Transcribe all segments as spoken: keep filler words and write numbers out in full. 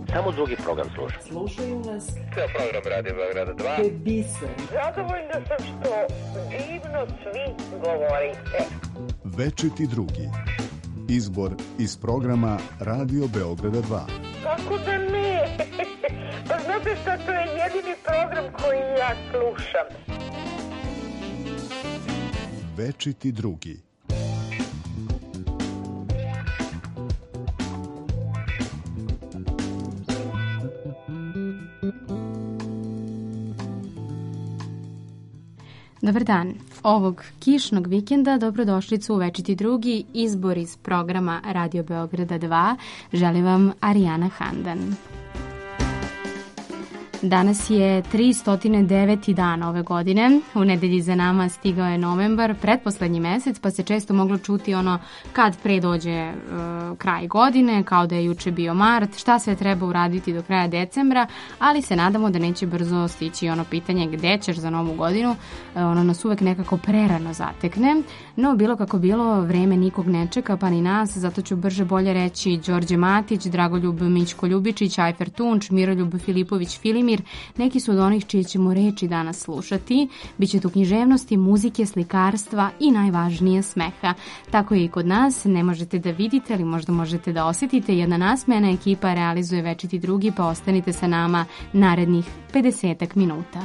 Samo drugi program slušam. Slušaju nas. Sve program Radio Beograda dva. To je biser. Zadovoljna sam što divno svi govorite. Večiti drugi. Izbor iz programa Radio Beograda dva. Kako da ne? Pa znate šta, to je jedini program koji ja slušam. Večiti drugi. Dobar dan. Ovog kišnog vikenda dobrodošlicu u Večiti drugi, izbor iz programa Radio Beograda dva. Želim vam Arijana Handan. Danas je tristo deveti dan ove godine, u nedelji za nama stigao je novembar, pretposlednji mesec, pa se često moglo čuti ono kad pre dođe e, kraj godine, kao da je juče bio mart, šta sve treba uraditi do kraja decembra, ali se nadamo da neće brzo stići ono pitanje gde ćeš za novu godinu, e, ono nas uvek nekako prerano zatekne, no bilo kako bilo, vreme nikog ne čeka, pa ni nas, zato ću brže bolje reći Đorđe Matić, Dragoljub Mićko Ljubičić, Ajfer Tunč, Miroljub Filipović Filimir. Neki su od onih čije ćemo reči danas slušati. Biće tu književnosti, muzike, slikarstva i najvažnije smeha. Tako je i kod nas, ne možete da vidite, ali možda možete da osjetite. Jedna nasmejana ekipa realizuje Večiti drugi, pa ostanite sa nama narednih pedesetak minuta.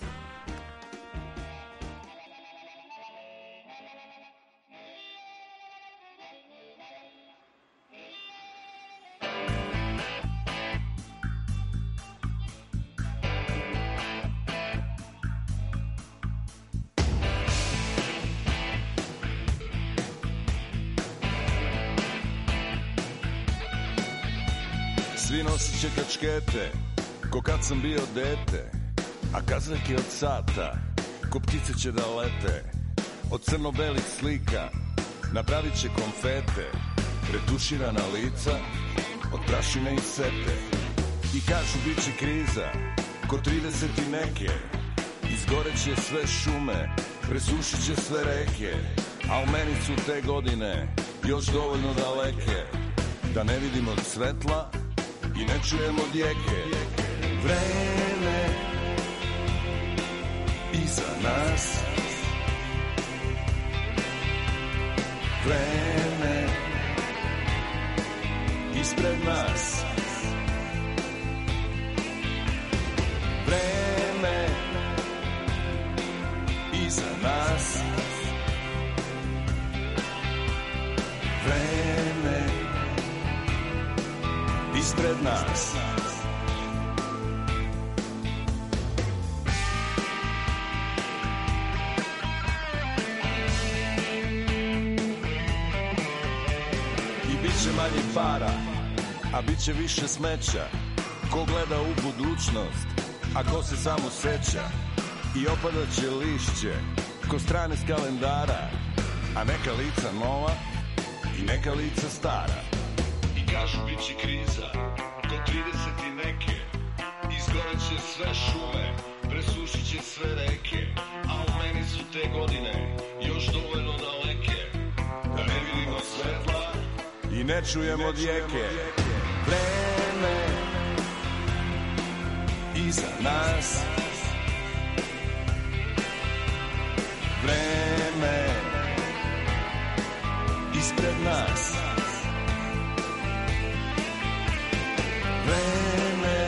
Svi nosit će kačkete, ko kad sam bio dete, a kazake od sata, ko ptice će da lete. Od crno-belih slika napravit će konfete, retuširana lica od prašine i sete. I kažu bit će kriza, ko trideset i neke, izgoreće sve šume, presušit će sve reke, a u meni su te godine još dovoljno daleke, da ne vidimo svetla i ne čujemo djeke. Vreme iza nas, vreme ispred nas, vreme iza nas, vreme ispred nas. I bit će manje para, a bit će više smeća. Ko gleda u budućnost, a ko se samo seća. I opadat će lišće, ko strane s kalendara, a neka lica nova i neka lica stara. Kažu bit će kriza, ko trideset i neke, izgoreće sve šume, presušit će sve reke, a u meni su te godine još dovoljno daleke, da ne vidimo svetla i ne čujemo djeke. Vreme iza nas, vreme ispred nas, vreme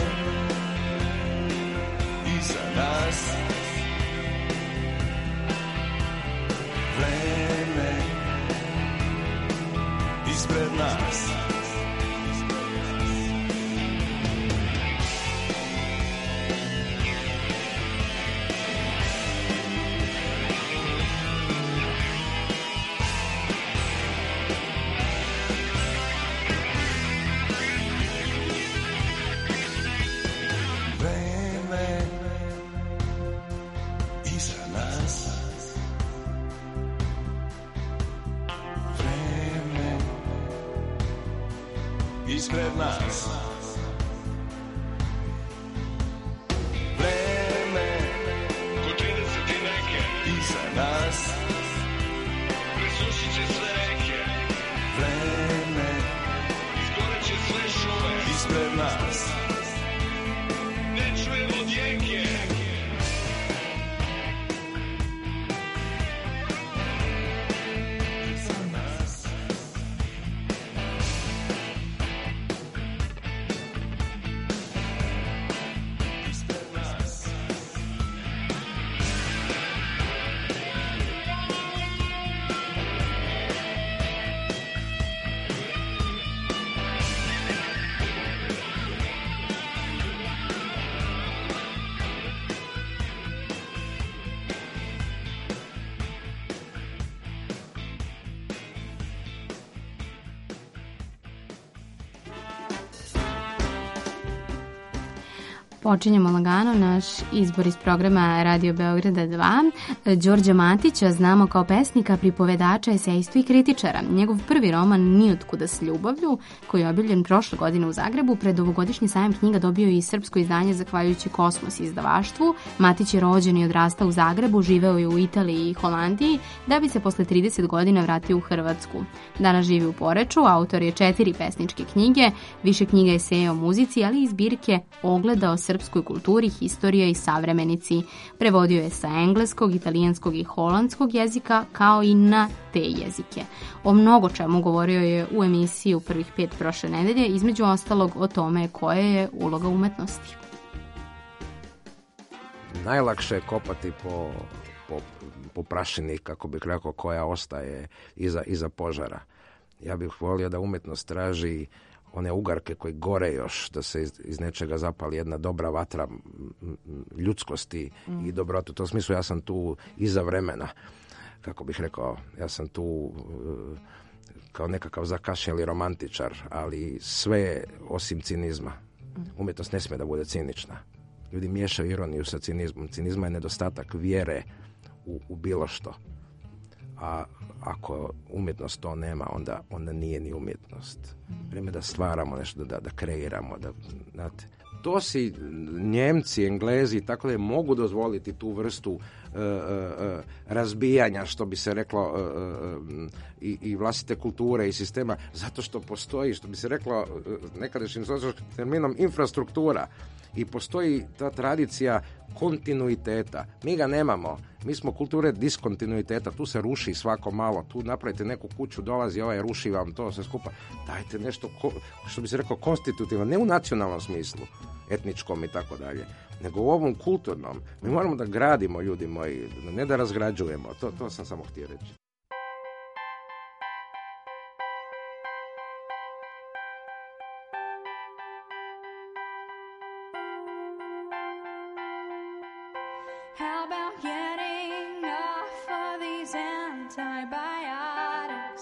iza nas, vreme ispred nas. Ispred nas, vreme ko trideset i neke, iza nas, presušit će sve reke, vreme izgoreće sve šume, ispred nas. Počinjemo lagano naš izbor iz programa Radio Beograda dva. Đorđa Matića znamo kao pesnika, pripovedača, esejistu i kritičara. Njegov prvi roman Nijotkuda s ljubavlju, koji je objavljen prošle godine u Zagrebu, pred ovogodišnji sajam knjiga dobio i srpsko izdanje zahvaljujući Kosmos izdavaštvu. Matić je rođen i odrastao u Zagrebu, živeo je u Italiji i Holandiji, da bi se posle trideset godina vratio u Hrvatsku. Danas živi u Poreču, autor je četiri pesničke knjige, više knjiga eseja o muzici, ali i zbirke Ogleda o srpskoj kulturi, historija i savremenici. Prevodio je sa engleskog, italijanskog i holandskog jezika, kao i na te jezike. O mnogo čemu govorio je u emisiji u prvih pet prošle nedelje, između ostalog o tome koja je uloga umetnosti. Najlakše je kopati po, po, po prašini, kako bih rekao, koja ostaje iza, iza požara. Ja bih volio da umjetnost traži one ugarke koji gore još, da se iz, iz nečega zapali jedna dobra vatra ljudskosti mm. i dobrote. U tom smislu ja sam tu iza vremena, kako bih rekao, ja sam tu kao nekakav zakašnjeli romantičar, ali sve osim cinizma. Umjetnost ne smije da bude cinična. Ljudi miješaju ironiju sa cinizmom. Cinizma je nedostatak vjere u, u bilo što. A ako umjetnost to nema, onda, onda nije ni umjetnost. Vrijeme da stvaramo nešto, da, da kreiramo. Da, znate, to si Njemci, Englezi i tako da mogu dozvoliti tu vrstu uh, uh, uh, razbijanja, što bi se reklo, uh, uh, i, i vlastite kulture i sistema, zato što postoji, što bi se reklo uh, nekadašnjim sociološkim terminom, infrastruktura. I postoji ta tradicija kontinuiteta. Mi ga nemamo. Mi smo kulture diskontinuiteta. Tu se ruši svako malo. Tu napravite neku kuću, dolazi ovaj, ruši vam to sve skupa. Dajte nešto, ko, što bi se rekao, konstitutivno. Ne u nacionalnom smislu, etničkom i tako dalje, nego u ovom kulturnom. Mi moramo da gradimo, ljudi moji, ne da razgrađujemo. To, to sam samo htio reći. How about getting off of these antibiotics?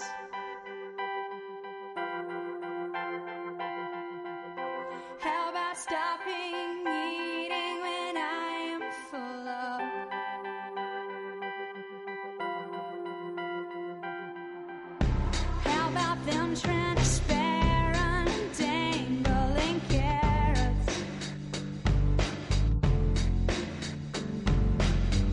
How about stopping eating when I am full of? How about them transparent dangling carrots?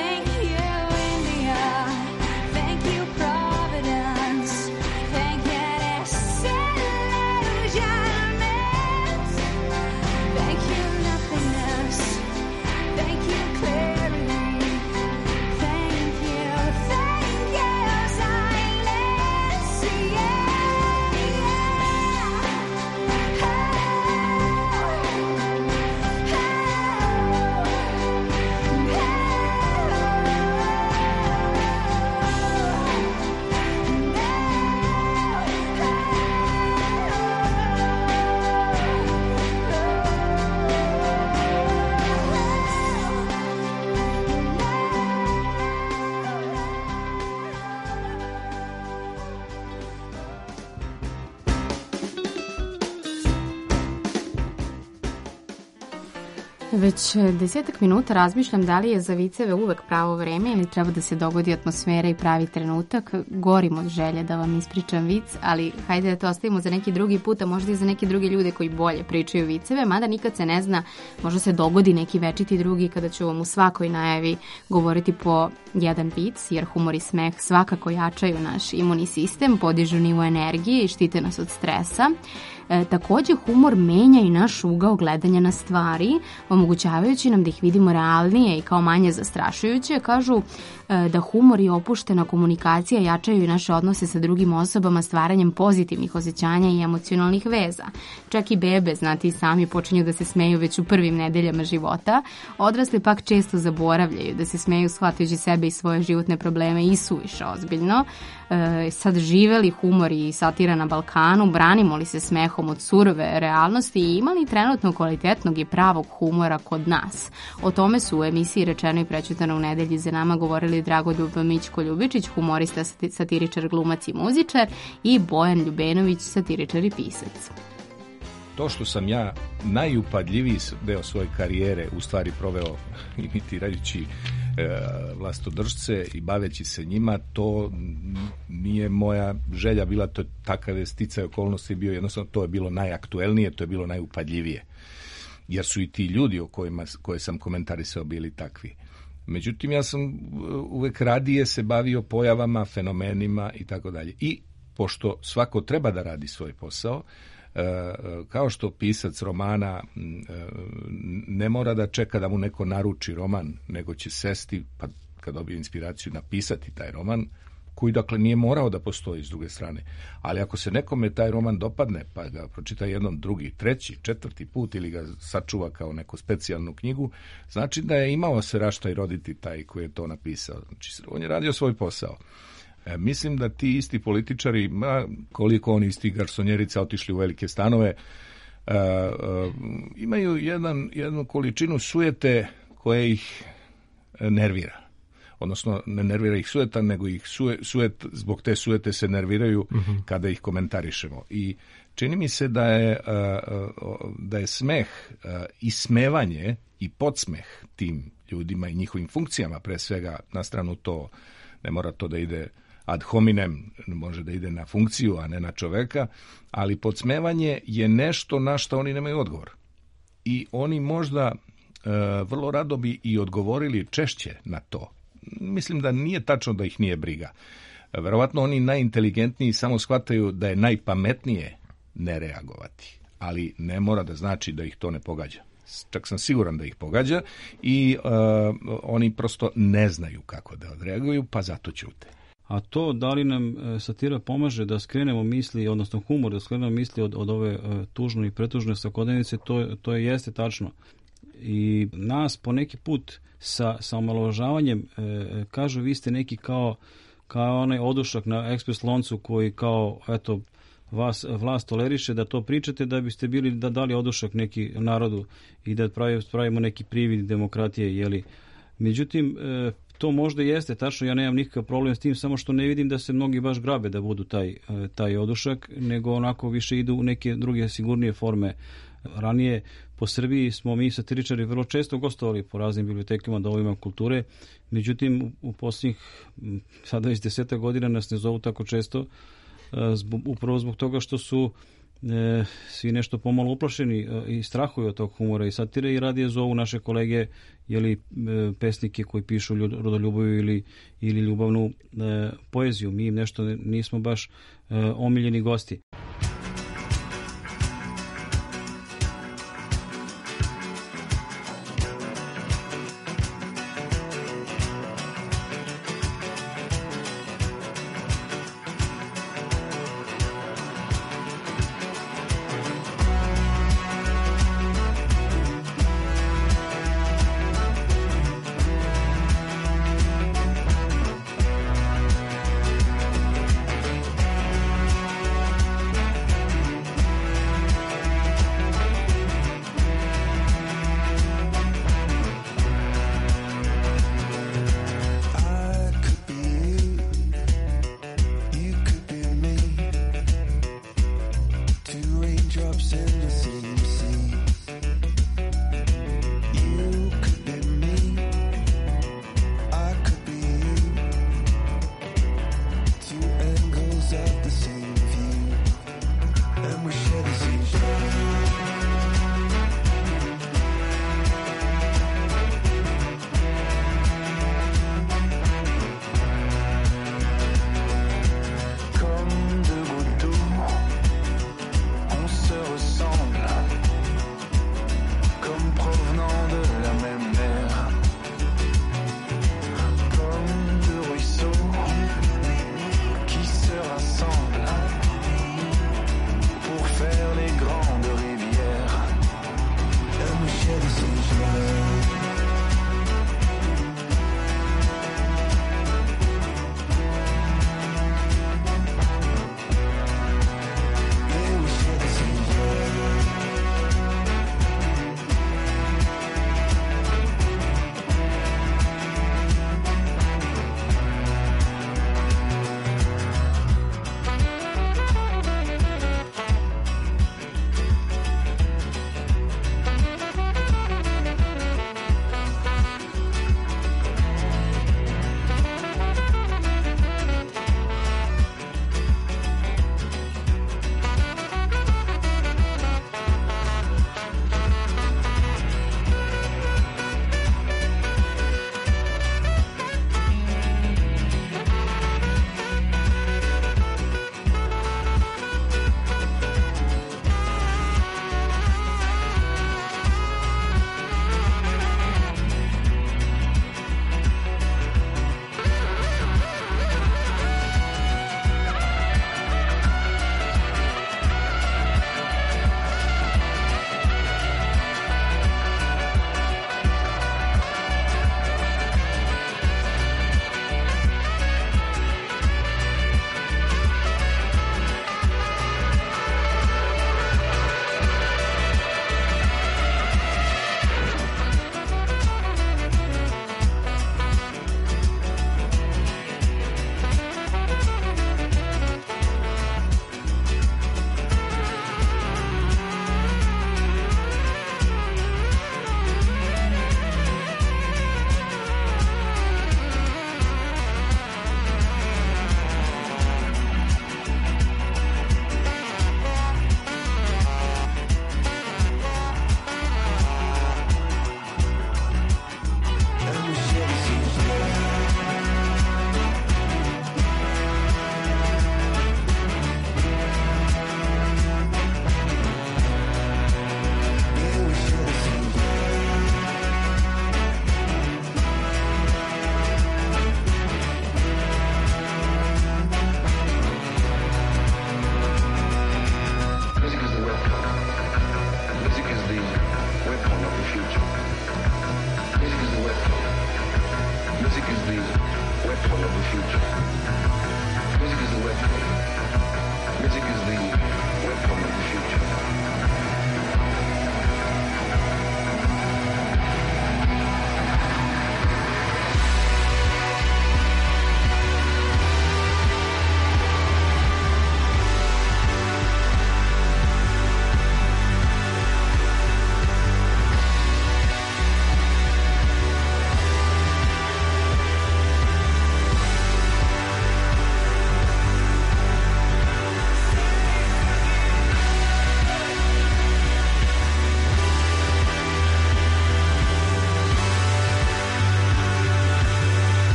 Thank you, India. Thank you, Providence. Thank you, disillusionment. Thank you, nothingness. Thank you, clarity. Thank you, thank you, silence. Yeah, Već desetak minuta razmišljam da li je za viceve uvek pravo vreme ili treba da se dogodi atmosfera i pravi trenutak. Gorim od želje da vam ispričam vic, ali hajde da to ostavimo za neki drugi put, a možda i za neke druge ljude koji bolje pričaju viceve, mada nikad se ne zna, možda se dogodi neki večiti drugi kada ću vam u svakoj najavi govoriti po jedan vic, jer humor i smeh svakako jačaju naš imunni sistem, podižu nivo energije i štite nas od stresa. E, takođe, humor menja i naš ugao gledanja na stvari, omogućavajući nam da ih vidimo realnije i kao manje zastrašujuće. Kažu e, da humor i opuštena komunikacija jačaju i naše odnose sa drugim osobama stvaranjem pozitivnih osjećanja i emocionalnih veza. Čak i bebe, znate i sami, počinju da se smeju već u prvim nedeljama života. Odrasli pak često zaboravljaju da se smeju shvatajući sebe i svoje životne probleme i suviše ozbiljno. E, sad živeli humor i satira na Balkanu, branimo li se smehom od surove realnosti i imali trenutno kvalitetnog i pravog humora kod nas. O tome su u emisiji Rečeno i prećutano u nedelji za nama govorili Dragoljub Mićko-Ljubičić, humorista, satiričar, glumac i muzičar, i Bojan Ljubenović, satiričar i pisac. To što sam ja najupadljiviji deo svoje karijere u stvari proveo imitirajući e, vlastodržce i baveći se njima, to nije moja želja bila, to je takav je sticaj okolnosti bio, jednostavno to je bilo najaktuelnije, to je bilo najupadljivije, jer su i ti ljudi o kojima koje sam komentarisao bili takvi. Međutim, ja sam uvek radije se bavio pojavama, fenomenima i tako dalje. I pošto svako treba da radi svoj posao, kao što pisac romana ne mora da čeka da mu neko naruči roman, nego će sesti, pa kad dobije inspiraciju, napisati taj roman, koji dakle nije morao da postoji s druge strane. Ali ako se nekome taj roman dopadne, pa ga pročita jednom, drugi, treći, četvrti put ili ga sačuva kao neku specijalnu knjigu, znači da je imao se rašta i roditi taj koji je to napisao. Znači, on je radio svoj posao. E, mislim da ti isti političari, ma, koliko oni isti garsonjerica otišli u velike stanove, e, e, imaju jedan, jednu količinu sujete koja ih nervira. Odnosno, ne nervira ih sujeta, nego ih suje, sujet, zbog te sujete se nerviraju uh-huh. kada ih komentarišemo. I čini mi se da je, da je smeh i smevanje i podsmeh tim ljudima i njihovim funkcijama, pre svega na stranu to, ne mora to da ide ad hominem, može da ide na funkciju, a ne na čoveka, ali podsmevanje je nešto na što oni nemaju odgovor. I oni možda vrlo rado bi i odgovorili češće na to. Mislim da nije tačno da ih nije briga. Verovatno oni najinteligentniji samo shvataju da je najpametnije ne reagovati, ali ne mora da znači da ih to ne pogađa. Čak sam siguran da ih pogađa i uh, oni prosto ne znaju kako da odreaguju, pa zato ćute. A to da li nam satira pomaže da skrenemo misli, odnosno humor da skrenemo misli od, od ove uh, tužne i pretužne svakodnevnice, to, to je jeste tačno. I nas po neki put sa, sa omalovažavanjem e, kažu vi ste neki kao, kao onaj odušak na ekspres loncu koji kao eto vas vlast toleriše da to pričate da biste bili da dali odušak neki narodu i da pravi, pravimo neki privid demokratije, jeli. Međutim, e, to možda jeste tačno, ja nemam nikakav problem s tim, samo što ne vidim da se mnogi baš grabe da budu taj, taj odušak, nego onako više idu u neke druge sigurnije forme. Ranije po Srbiji smo mi satiričari vrlo često gostovali po raznim bibliotekama, domovima kulture, međutim u posljednjih sada već deseta godina nas ne zovu tako često, zbog, upravo zbog toga što su e, svi nešto pomalo uplašeni e, i strahuju od tog humora i satire i radije zovu naše kolege jeli, e, pesnike koji pišu ljud, rodoljubavu ili, ili ljubavnu e, poeziju. Mi im nešto nismo baš e, omiljeni gosti.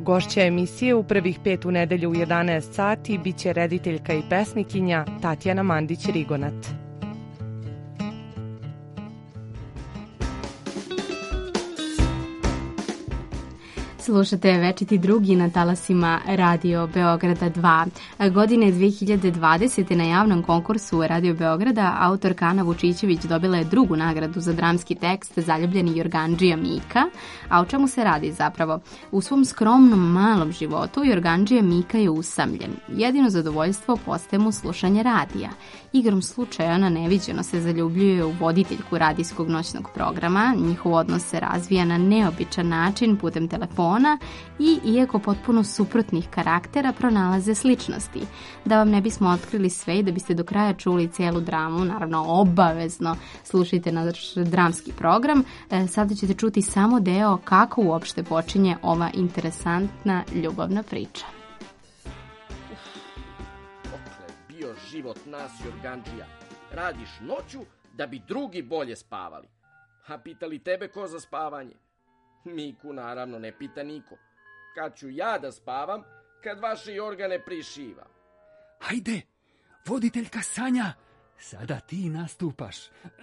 Gošća emisije u prvih pet u nedelju u jedanaest sati biće rediteljka i pesnikinja Tatjana Mandić-Rigonat. Slušate Večiti drugi na talasima Radio Beograda dva. Godine dve hiljade dvadesete. na javnom konkursu Radio Beograda autorka Ana Vučićević dobila je drugu nagradu za dramski tekst Zaljubljeni Jorgandžija Mika. A o čemu se radi zapravo? U svom skromnom malom životu Jorgandžija Mika je usamljen. Jedino zadovoljstvo postaje mu slušanje radija. Igrom slučaja ona neviđeno se zaljubljuje u voditeljku radijskog noćnog programa. Njihov odnos se razvija na neobičan način putem telefona i, iako potpuno suprotnih karaktera, pronalaze sličnosti. Da vam ne bismo otkrili sve i da biste do kraja čuli cijelu dramu, naravno obavezno slušajte naš dramski program. E, sada ćete čuti samo deo kako uopšte počinje ova interesantna ljubavna priča. Dokle bio život nas Jorgandžija? Radiš noću da bi drugi bolje spavali. A pitali tebe ko za spavanje? Miku naravno ne pita niko. Kad ću ja da spavam, kad vaše Jorga ne prišiva. Hajde, voditeljka Sanja, sada ti nastupaš.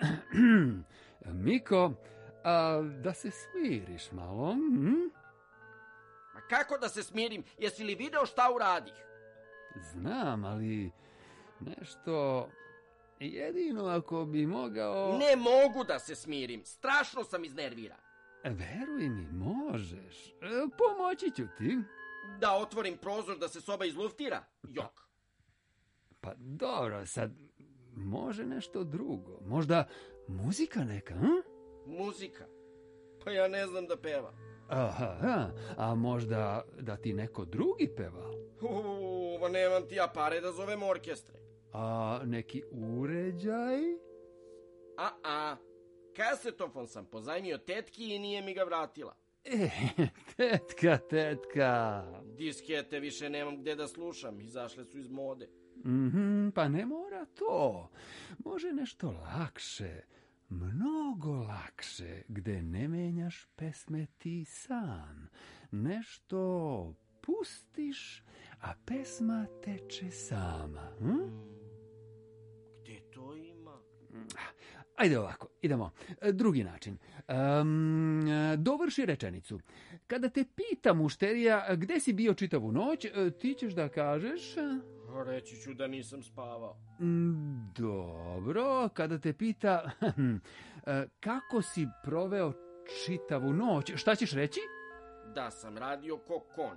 Miko, a da se smiriš malo? Hm? Ma kako da se smirim? Jesi li video šta uradih? Znam, ali nešto... Jedino ako bi mogao... Ne mogu da se smirim. Strašno sam iznerviran. Veruj mi, možeš. E, pomoći ću ti. Da otvorim prozor da se soba izluftira? Jok. Pa dobro, sad može nešto drugo. Možda muzika neka, hm? Muzika? Pa ja ne znam da pevam. Aha, a možda da ti neko drugi peva? Uuu, ma nemam ti ja pare da zovem orkestre. A neki uređaj? A-a. Kasetofon sam pozajmio tetki i nije mi ga vratila. E, tetka, tetka. Diskete više nemam gde da slušam, izašle su iz mode. Mm-hmm, pa ne mora to. Može nešto lakše, mnogo lakše, gde ne menjaš pesme ti sam. Nešto pustiš, a pesma teče sama. Hm? Gde to ima? Ajde ovako, idemo. Drugi način. Um, dovrši rečenicu. Kada te pita mušterija gde si bio čitavu noć, ti ćeš da kažeš... Reći ću da nisam spavao. Dobro, kada te pita kako si proveo čitavu noć, šta ćeš reći? Da sam radio ko konj.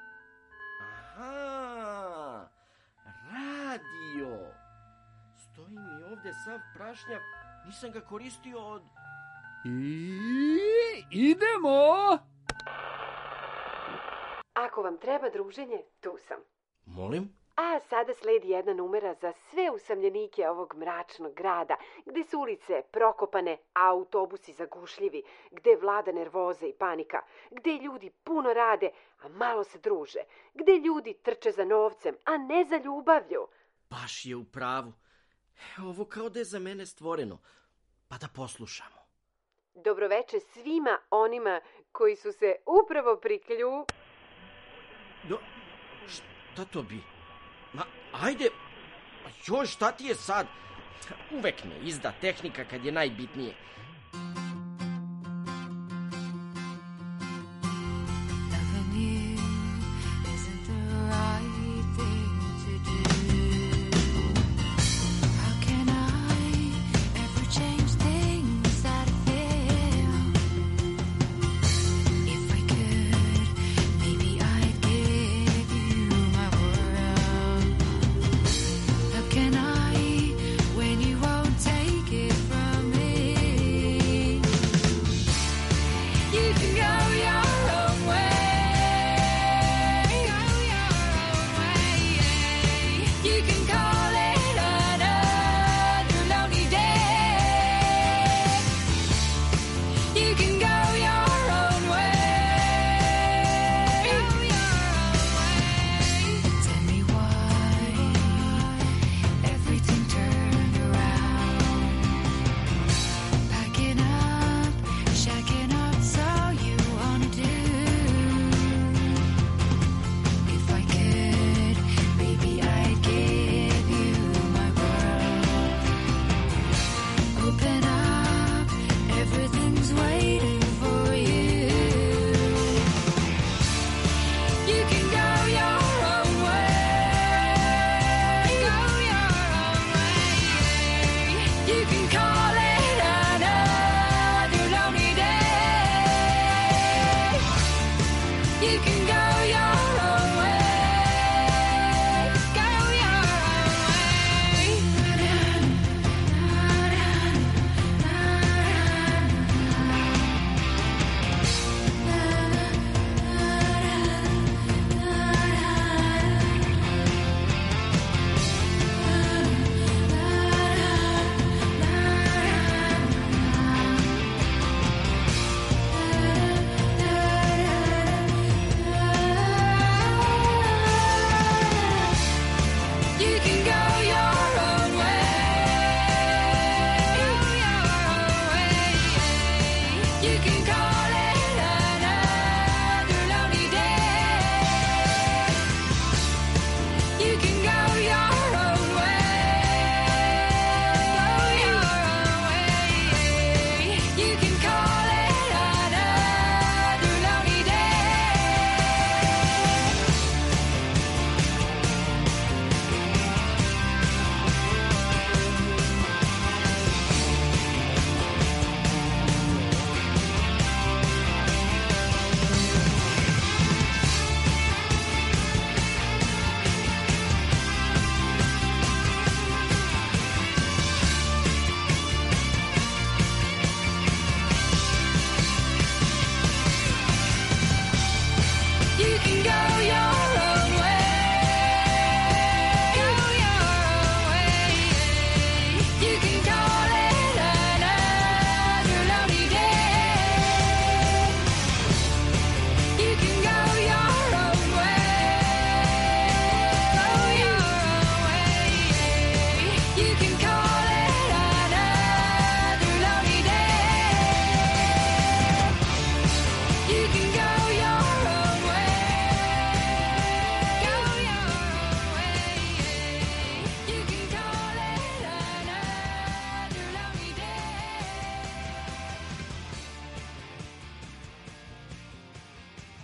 Aha, radio. Stoji mi ovde sav prašnjav, nisam ga koristio od... I idemo! Ako vam treba druženje, tu sam. Molim? A sada sledi jedna numera za sve usamljenike ovog mračnog grada, gde su ulice prokopane, a autobusi zagušljivi, gde vlada nervoza i panika, gde ljudi puno rade, a malo se druže, gde ljudi trče za novcem, a ne za ljubavlju. Baš je u pravu. Ovo kao da je za mene stvoreno. Pa da poslušamo. Dobroveče svima onima koji su se upravo priklju... Do... Šta to bi? Ma, ajde. Joj, šta ti je sad? Uvek me izda tehnika kad je najbitnije. Can I, when you won't take it from me?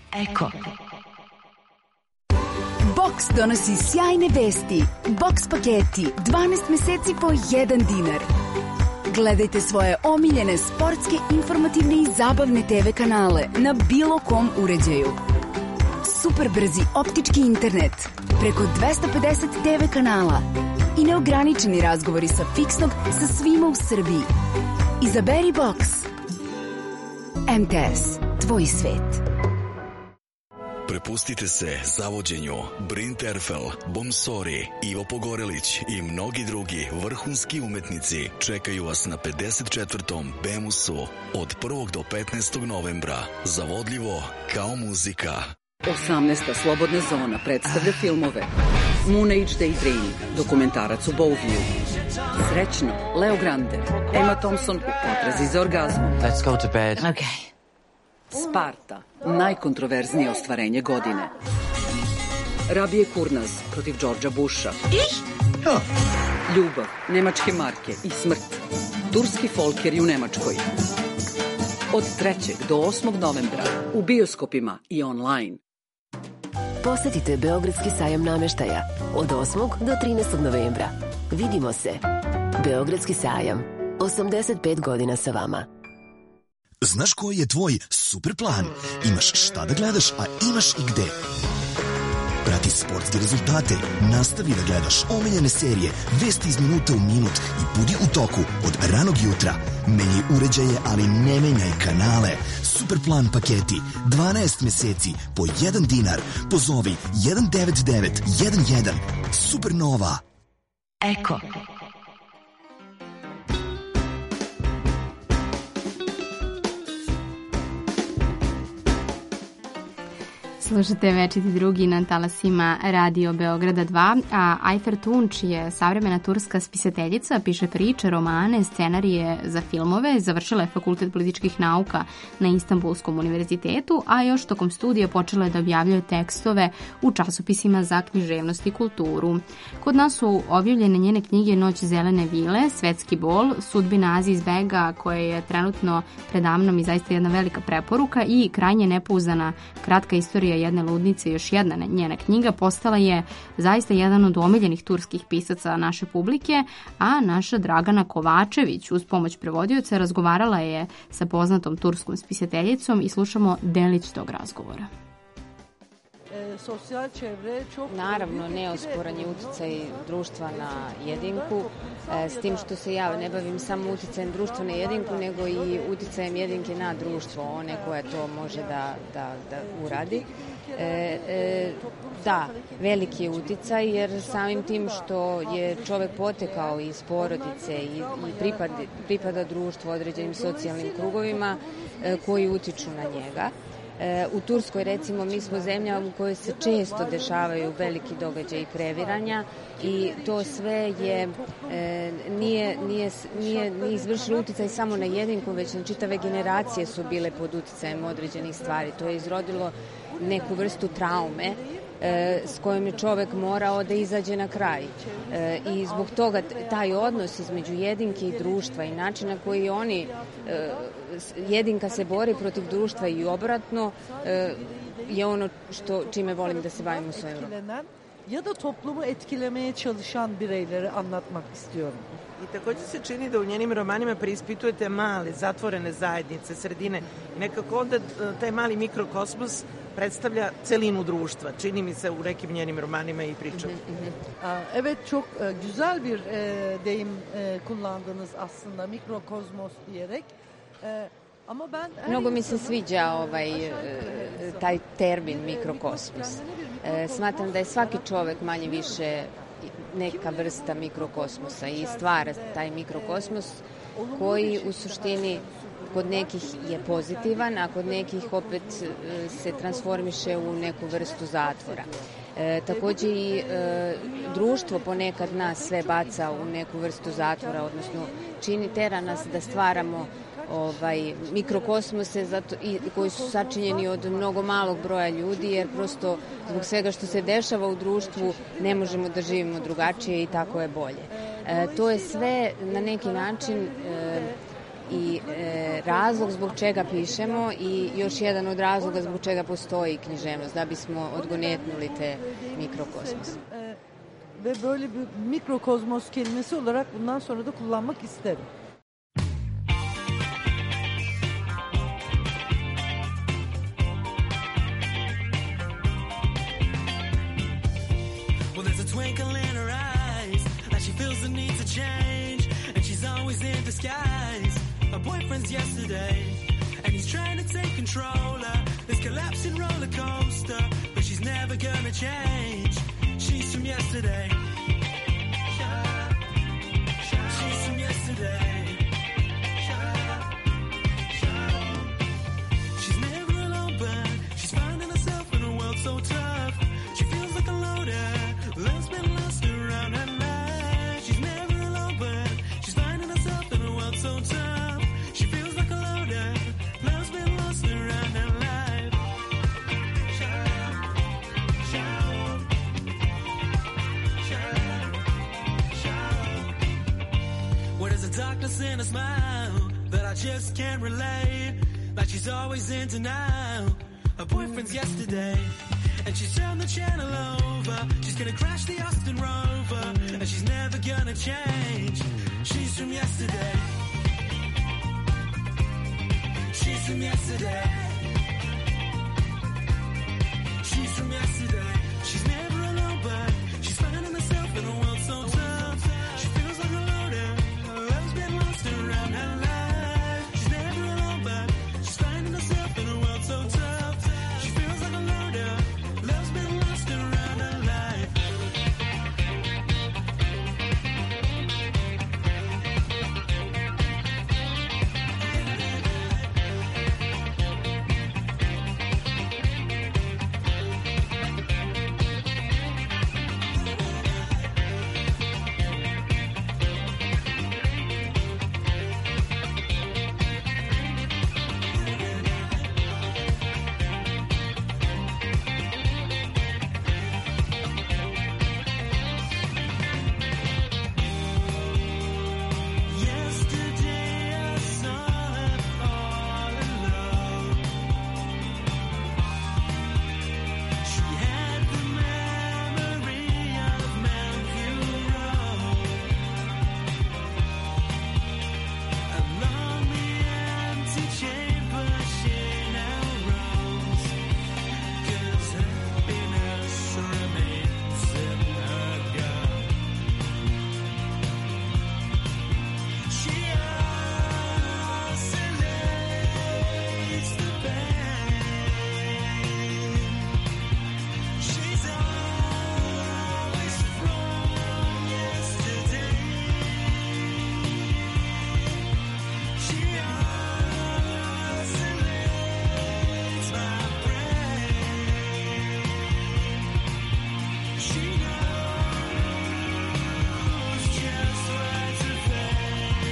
Eko. Boks donosi sjajne vesti. Boks paketi, dvanaest meseci po jedan dinar. Gledajte svoje omiljene sportske, informativne i zabavne te ve kanale na bilo kom uređaju. Super brzi optički internet, preko dvesta pedeset te ve kanala i neograničeni razgovori sa fiksnog sa svima u Srbiji. Izaberi Boks. em te es, tvoj svet. Prepustite se zavođenju. Brin Terfel, Bomsori, Ivo Pogorelić i mnogi drugi vrhunski umetnici čekaju vas na pedeset četvrtom Bemusu od prvog do petnaestog novembra. Zavodljivo kao muzika. osamnaesta slobodna zona predstavlja filmove Moon Age Daydream, dokumentarac u Bowview, Srećno, Leo Grande, Emma Thompson u potrazi za orgazmom. Let's go to bed. Okay. Sparta, najkontroverznije ostvarenje godine. Rabije Kurnaz protiv Đorđa Busha. Ljubav, nemačke marke i smrt. Turski folkeri u Nemačkoj. Od trećeg do osmog novembra u bioskopima i online. Posetite Beogradski sajam nameštaja od osmog do trinaestog novembra. Vidimo se. Beogradski sajam. osamdeset pet godina sa vama. Znaš koji je tvoj super plan? Imaš šta da gledaš, a imaš i gde. Prati sportske rezultate, nastavi da gledaš omiljene serije, vesti iz minuta u minut i budi u toku od ranog jutra. Menjaj uređaje, ali ne menjaj kanale. Superplan paketi, dvanaest meseci po jedan dinar. Pozovi jedan devet devet jedan jedan. Supernova. Eko. Slušate Večiti drugi na talasima Radio Beograda dva, a Ajfer Tunč je savremena turska spisateljica, piše priče, romane, scenarije za filmove, završila je Fakultet političkih nauka na Istanbulskom univerzitetu, a još tokom studija počela je da objavljuje tekstove u časopisima za književnost i kulturu. Kod nas su objavljene njene knjige Noć zelene vile, Svetski bol, Sudbina Aziz Bega, koja je trenutno predamnom i zaista jedna velika preporuka, i krajnje nepouzdana kratka istorija jedne ludnice, još jedna njena knjiga, postala je zaista jedan od omiljenih turskih pisaca naše publike, a naša Dragana Kovačević uz pomoć prevodioca razgovarala je sa poznatom turskom spisateljicom i slušamo delić tog razgovora. Naravno, neosporan je uticaj društva na jedinku, s tim što se ja ne bavim samo uticajem društva na jedinku, nego i uticajem jedinke na društvo, one koje to može da, da, da uradi. E, e, da, veliki je uticaj, jer samim tim što je čovek potekao iz porodice i, i pripad, pripada društvu određenim socijalnim krugovima e, koji utiču na njega. U Turskoj, recimo, mi smo zemlja u kojoj se često dešavaju veliki događaji previranja i to sve je, e, nije, nije, nije, nije izvršilo uticaj samo na jedinku, već na čitave generacije su bile pod uticajem određenih stvari. To je izrodilo neku vrstu traume e, s kojom je čovek morao da izađe na kraj. E, I zbog toga taj odnos između jedinke i društva i način na koji oni e, jedinka se bori protiv društva i obratno e, je ono što, čime volim da se bavim u svojim romanima. Ya da toplumu etkilemeye çalışan bireyleri anlatmak istiyorum. I također se čini da u njenim romanima preispitujete male, zatvorene zajednice, sredine i nekako onda taj mali mikrokosmos predstavlja celinu društva. Çini mi se u nekim njenim romanima i pričama. Evet, çok güzel bir deyim kullandınız aslında, mikrokozmos diyerek. Mnogo mi se sviđa ovaj, taj termin mikrokosmos. Smatram da je svaki čovek manje više neka vrsta mikrokosmosa i stvara taj mikrokosmos koji u suštini kod nekih je pozitivan, a kod nekih opet se transformiše u neku vrstu zatvora. E, takođe i e, društvo ponekad nas sve baca u neku vrstu zatvora, odnosno čini, tera nas da stvaramo ovaj, mikrokosmose zato, i, koji su sačinjeni od mnogo malog broja ljudi, jer prosto zbog svega što se dešava u društvu ne možemo da živimo drugačije i tako je bolje. E, to je sve na neki način e, i e, razlog zbog čega pišemo i još jedan od razloga zbog čega postoji književnost, da bismo odgonetnuli te mikrokosmose. Ve böyle bir mikrokozmos kelimesi olarak bundan sonra da kullanmak isterim. Well, there's a twinkle in her eyes, like she feels the need to change, and she's always in disguise. Her boyfriend's yesterday, and he's trying to take control of this collapsing roller coaster, but she's never gonna change. She's from yesterday. She's from yesterday. She's never alone, but she's finding herself in a world so tough. She feels like a loader. Love's been lost around her life. She's never alone, but she's finding herself in a world so tough. She feels like a loader. Love's been lost around her life. Where there's a darkness in a smile that I just can't relate. Like she's always in denial. Her boyfriend's yesterday, and she's turned the channel over. She's gonna crash the Austin Rover, and she's never gonna change. She's from yesterday. She's from yesterday. She's from yesterday. She's never alone, but she's finding herself in a world so tough. She feels like a loader. Love's been lost around her life. She's never alone, but she's finding herself in a world so tough. She feels like a loader. Love's been lost around her life. Yesterday I saw her all alone. She had the memory of Mountview Road. Along the empty chamber she now roams, 'cause happiness remains in her gut. She oscillates the pain. She's always from yesterday. She oscillates my brain. She knows just what to think.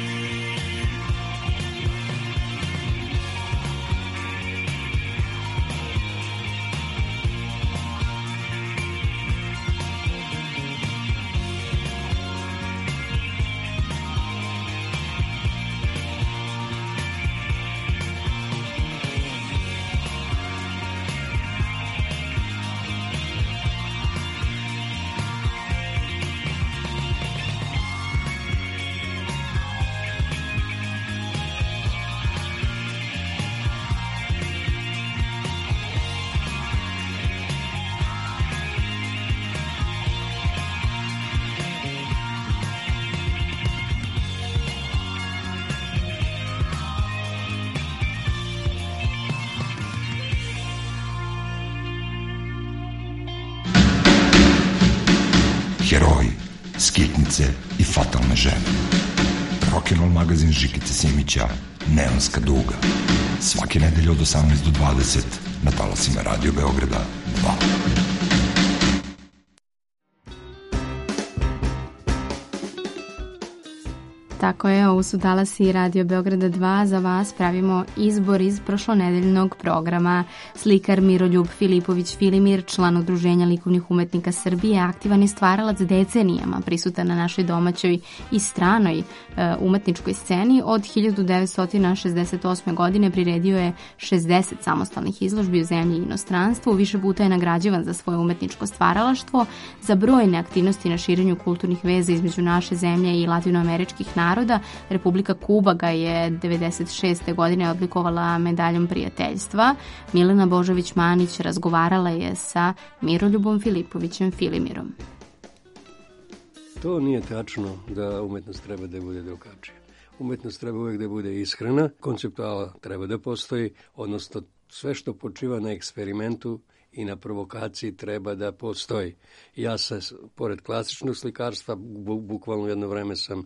Heroji, skitnice i fatalne žene. Rock'n'roll magazin Žikice Simića, Neonska duga. Svake nedelje od osamnaest do dvadeset na talasima Radio Beograda dva. Tako je, ovo su Talasi Radio Beograda dva, za vas pravimo izbor iz prošlonedeljnog programa. Slikar Miroljub Filipović Filimir, član Udruženja likovnih umetnika Srbije, aktivan je stvaralac decenijama, prisutan na našoj domaćoj i stranoj e, umetničkoj sceni. Od hiljadu devetsto šezdeset osme. godine priredio je šezdeset samostalnih izložbi u zemlji i inostranstvu, više puta je nagrađivan za svoje umetničko stvaralaštvo, za brojne aktivnosti na širenju kulturnih veza između naše zemlje i latinoameričkih naroda. Republika Kuba ga je devedeset šeste. godine odlikovala medaljom prijateljstva. Milena Božović-Manić razgovarala je sa Miroljubom Filipovićem Filimirom. To nije tačno da umetnost treba da bude drugačija. Umetnost treba uvijek da bude ishrana, konceptuala treba da postoji, odnosno sve što počiva na eksperimentu i na provokaciji treba da postoji. Ja se, pored klasičnog slikarstva, bu, bukvalno jedno vreme sam,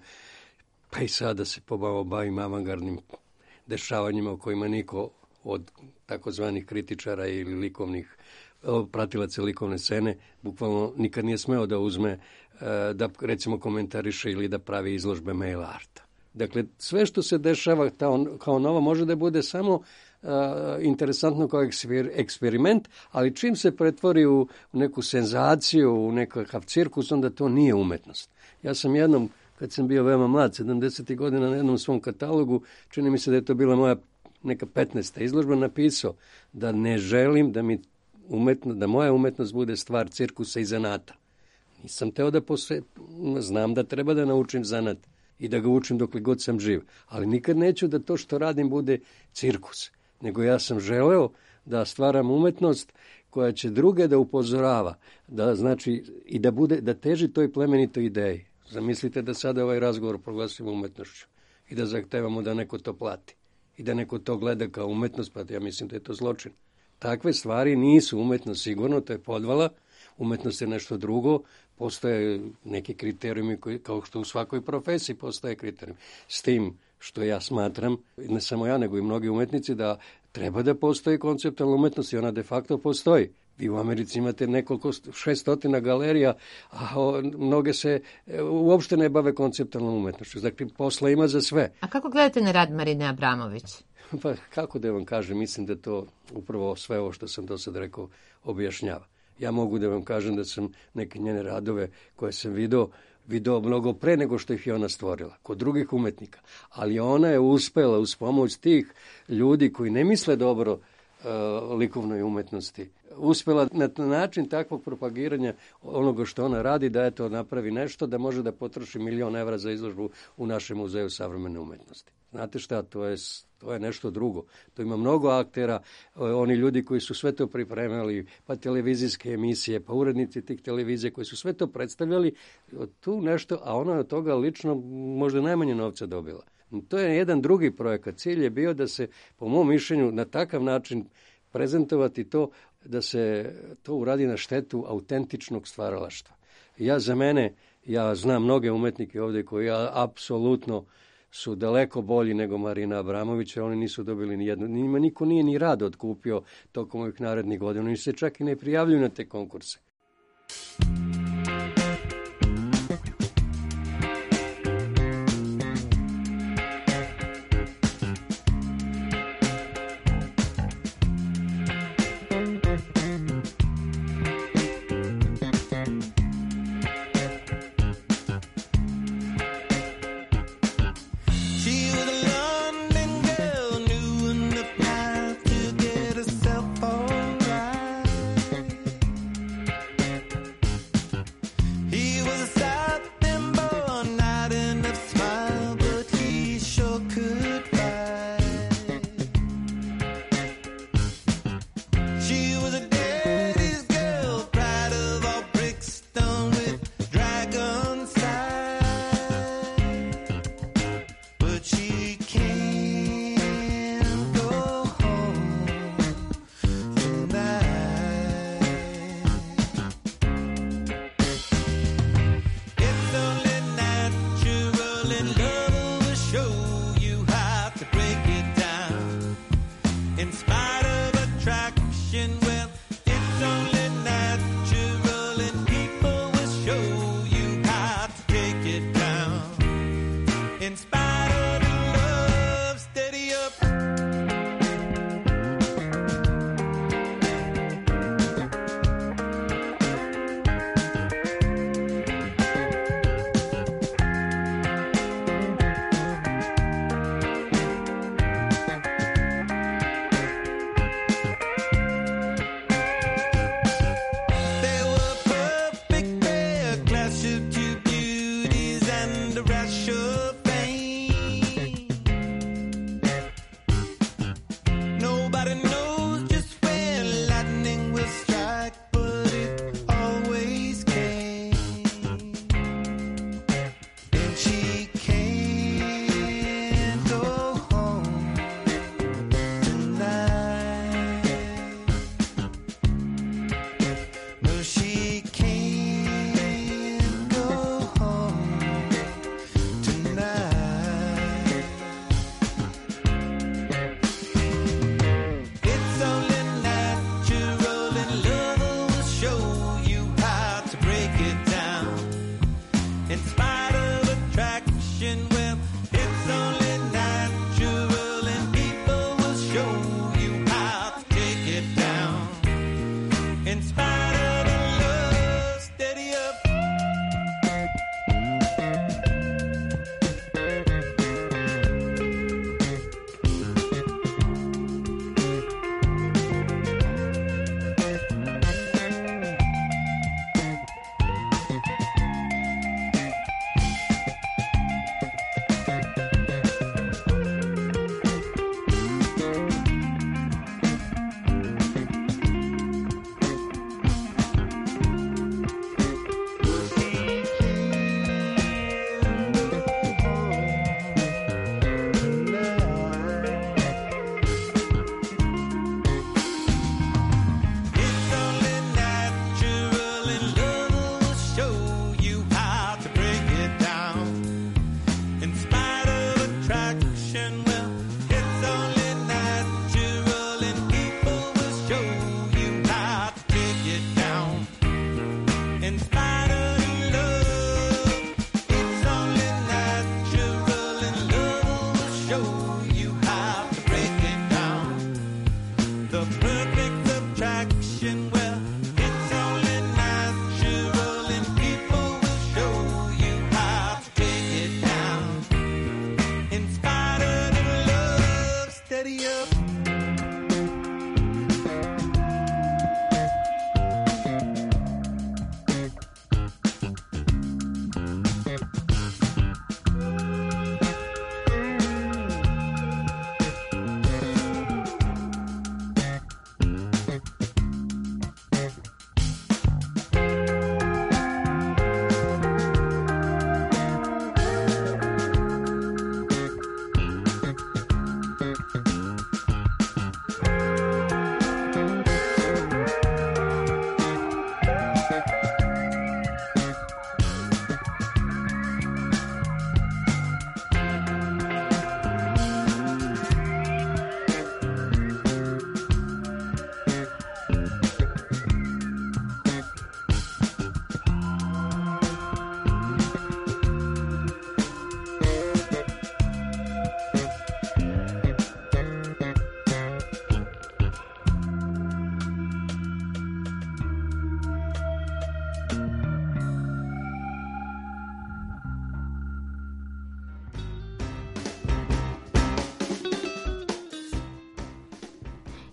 pa i sada se pomalo bavim avangardnim dešavanjima o kojima niko od takozvanih kritičara ili likovnih pratilaca likovne scene bukvalno nikad nije smeo da uzme, da recimo komentariše ili da pravi izložbe mail arta. Dakle, sve što se dešava kao novo može da bude samo uh, interesantno kao eksper, eksperiment, ali čim se pretvori u neku senzaciju, u nekakav cirkus, onda to nije umetnost. Ja sam jednom, kad sam bio veoma mlad, sedamdesetih godina, na jednom svom katalogu, čini mi se da je to bila moja neka petnaesta izložba, napisao da ne želim da mi umetno, da moja umetnost bude stvar cirkusa i zanata. Nisam teo da posve, znam da treba da naučim zanat i da ga učim dokle god sam živ. Ali nikad neću da to što radim bude cirkus. Nego ja sam želeo da stvaram umetnost koja će druge da upozorava, da znači i da bude, da teži toj plemenitoj ideji. Zamislite da sada ovaj razgovor proglasimo umetnošću i da zahtevamo da neko to plati i da neko to gleda kao umetnost, pa ja mislim da je to zločin. Takve stvari nisu umetnost sigurno, to je podvala. Umetnost je nešto drugo, postoje neki kriterijumi koji, kao što u svakoj profesiji postoje kriterijumi. S tim što ja smatram, ne samo ja, nego i mnogi umetnici, da treba da postoji konceptualna umetnost i ona de facto postoji. Vi u Americi imate nekoliko šestotina galerija, a o, mnoge se e, uopšte ne bave konceptualnom umetnošću. Dakle, posla ima za sve. A kako gledate na rad Marine Abramović? Pa, kako da vam kažem, mislim da to upravo sve ovo što sam do sad rekao objašnjava. Ja mogu da vam kažem da sam neke njene radove koje sam video, video mnogo pre nego što ih je ona stvorila, kod drugih umetnika. Ali ona je uspela uz pomoć tih ljudi koji ne misle dobro uh, likovnoj umetnosti, uspela na način takvog propagiranja onoga što ona radi, da eto napravi nešto, da može da potroši milion evra za izložbu u našem muzeju savremene umetnosti. Znate šta, to je, to je nešto drugo. To ima mnogo aktera, oni ljudi koji su sve to pripremali, pa televizijske emisije, pa urednici tih televizija koji su sve to predstavljali, tu nešto, a ona je od toga lično možda najmanje novca dobila. To je jedan drugi projekat. Cilj je bio da se, po mom mišljenju, na takav način prezentovati to, da se to uradi na štetu autentičnog stvaralaštva. Ja za mene, ja znam mnoge umetnike ovdje koji ja apsolutno su daleko bolji nego Marina Abramović, jer oni nisu dobili ni jednu, njima niko nije ni rad otkupio tokom ovih narednih godina, oni se čak i ne prijavljuju na te konkurse. In spite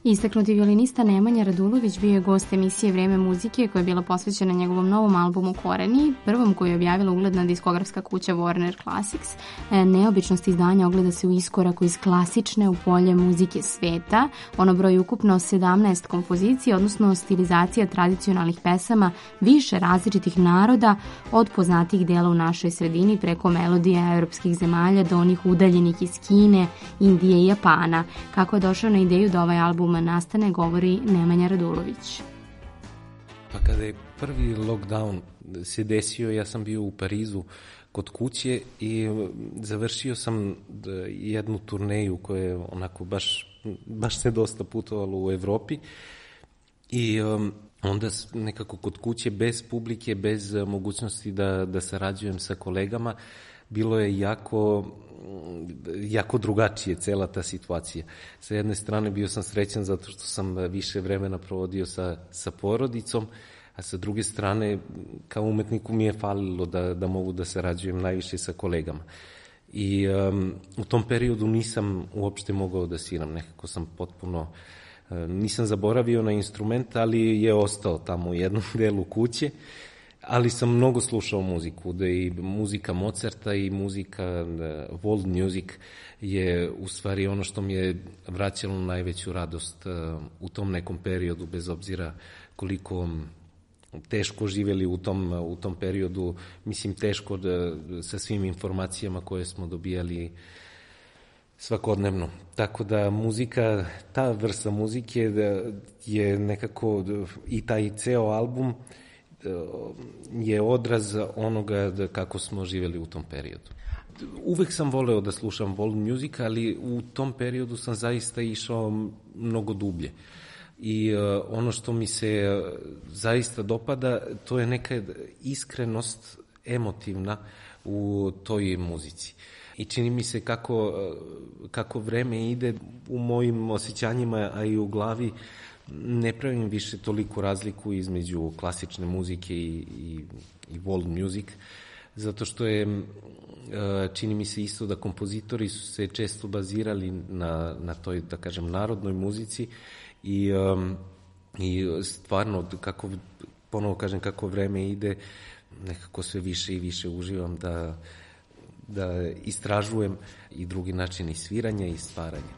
Istaknuti violinista Nemanja Radulović bio je gost emisije Vreme muzike koja je bila posvećena njegovom novom albumu Koreni, prvom koji je objavila ugledna diskografska kuća Warner Classics. Neobičnost izdanja ogleda se u iskoraku iz klasične u polje muzike sveta. Ono broji ukupno sedamnaest kompozicija, odnosno stilizacija tradicionalnih pesama više različitih naroda, od poznatih dela u našoj sredini preko melodija europskih zemalja do onih udaljenih iz Kine, Indije i Japana. Kako je došao na ideju da ovaj album nastane, govori Nemanja Radulović. Pa kada je prvi lockdown se desio, ja sam bio u Parizu kod kuće i završio sam jednu turneju koja je onako baš, baš se dosta putovalo u Evropi i um, onda nekako kod kuće bez publike, bez mogućnosti da, da sarađujem sa kolegama, bilo je jako jako drugačije cela ta situacija. Sa jedne strane bio sam srećan zato što sam više vremena provodio sa, sa porodicom, a sa druge strane kao umetniku mi je falilo da, da mogu da sarađujem najviše sa kolegama. I um, u tom periodu nisam uopšte mogao da sviram, nekako sam potpuno, uh, nisam zaboravio na instrument, ali je ostao tamo u jednom delu kuće. Ali sam mnogo slušao muziku, da i muzika Mozarta i muzika world music je u stvari ono što mi je vraćalo najveću radost u tom nekom periodu, bez obzira koliko teško živjeli u tom, u tom periodu, mislim teško da, sa svim informacijama koje smo dobijali svakodnevno. Tako da muzika, ta vrsta muzike da je nekako i taj ceo album je odraz onoga da kako smo živjeli u tom periodu. Uvek sam voleo da slušam world music, ali u tom periodu sam zaista išao mnogo dublje. I uh, ono što mi se uh, zaista dopada, to je neka iskrenost emotivna u toj muzici. I čini mi se kako, uh, kako vreme ide u mojim osjećanjima, a i u glavi, ne pravim više toliku razliku između klasične muzike i, i, i world music, zato što je, čini mi se isto da kompozitori su se često bazirali na, na toj, da kažem, narodnoj muzici i, i stvarno, kako, ponovo kažem, kako vreme ide, nekako sve više i više uživam da, da istražujem i drugi način sviranja i stvaranja.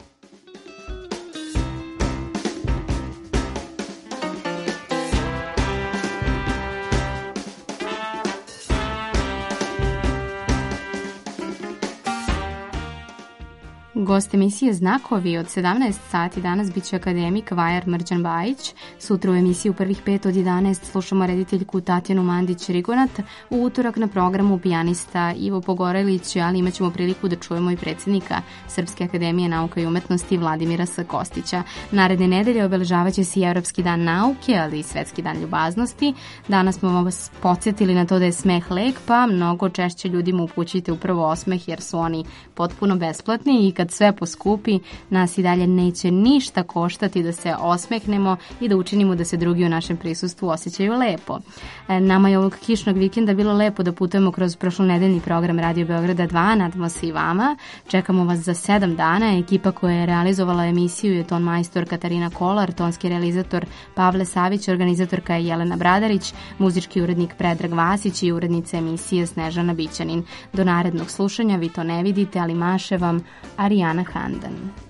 Gost emisije Znakovi od sedamnaest sati danas biće akademik Vajar Mrđan Bajić. Sutra u emisiji u prvih pet od jedanaest slušamo rediteljku Tatjanu Mandić-Rigonat. U utorak na programu pijanista Ivo Pogorelić, ali imat ćemo priliku da čujemo i predsjednika Srpske akademije nauka i umetnosti Vladimira S. Kostića. Naredne nedelje obeležavaće se i Evropski dan nauke, ali i Svetski dan ljubaznosti. Danas smo vas podsjetili na to da je smeh lek, pa mnogo češće ljudima upućujte upravo osmeh jer su oni potpuno besplatni i kad sve poskupi, nas i dalje neće ništa koštati da se osmehnemo i da učinimo da se drugi u našem prisustvu osjećaju lepo. Nama je ovog kišnog vikenda bilo lepo da putujemo kroz prošlonedeljni program Radio Beograda dva, nadamo se i vama. Čekamo vas za sedam dana. Ekipa koja je realizovala emisiju je ton majstor Katarina Kolar, tonski realizator Pavle Savić, organizatorka je Jelena Bradarić, muzički urednik Predrag Vasić i urednica emisije Snežana Bićanin. Do narednog slušanja, vi to ne vidite, ali maše vam Arijana Handan.